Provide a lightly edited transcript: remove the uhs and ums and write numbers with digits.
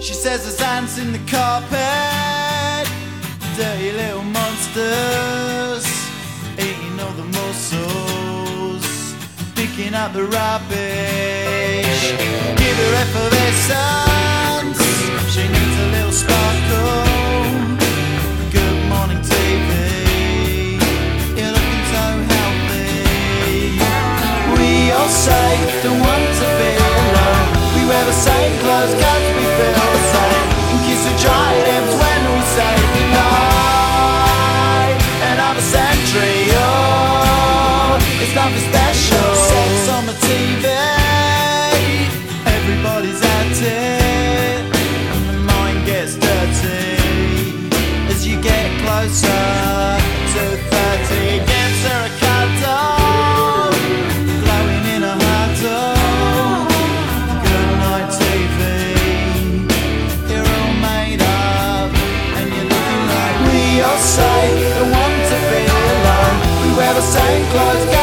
She says there's ants in the carpet, dirty little monsters, eating all the mussels, picking up the rubbish. Give her effervescence, she needs a little sparkle. Good morning TV, you're looking so healthy. We all say don't want to be alone. We wear the same clothes 'cause we feel the same, and kiss the dry lips when we say goodnight. Another century, oh, it's nothing special. Sex on the TV, everybody's at it, and the mind gets dirty as you get closer to 30. Gives her a cuddle, glowing in a huddle. Good night TV, you're all made up, and you're looking like we all say don't want to be alone. We wear the same clothes.